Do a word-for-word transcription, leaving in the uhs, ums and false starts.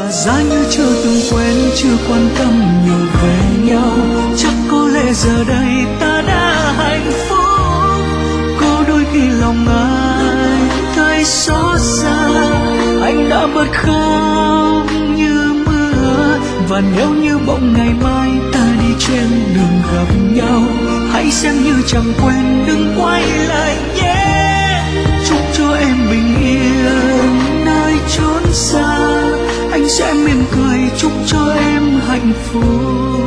giá như chưa từng quen, chưa quan tâm nhiều về nhau, chắc có lẽ giờ đây ta đã hạnh phúc. Có đôi khi lòng anh thấy xót xa, anh đã bật khóc như mưa. Và nếu như bỗng ngày mai ta đi trên đường gặp nhau, hãy xem như chẳng quen, đừng quay lại nhé. Chúc cho em bình yên nơi chốn xa, anh sẽ mỉm cười chúc cho em hạnh phúc.